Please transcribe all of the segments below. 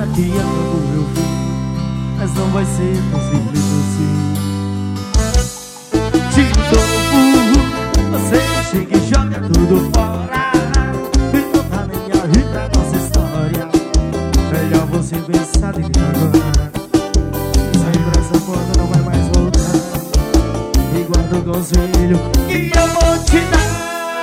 pena que acabou meu fim, mas não vai ser tão simples assim. De novo, você chega e joga tudo fora e não tá nem aí pra nossa história. Melhor você pensar em mim agora. Sair pra essa porta não vai mais voltar. E guarda o conselho que eu vou te dar.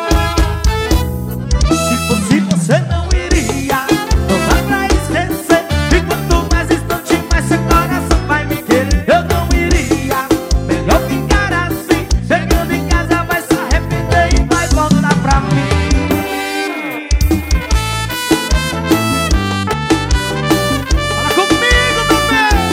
Se fosse você não iria, não dá pra esquecer. E quanto mais instante mais seu coração vai me querer. Eu não iria, melhor ficar assim. Chegando em casa vai se arrepender e vai voltar pra mim. Fala comigo, meu bem.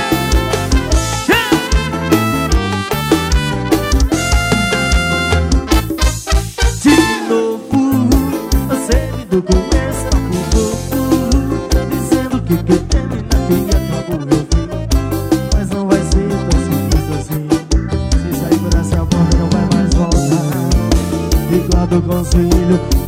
De novo, você me do começo ao pouco, dizendo que quer terminar, que acabou meu fim, mas não vai ser tão simples assim. Se sair por essa porta não vai mais voltar. E guarda o conselho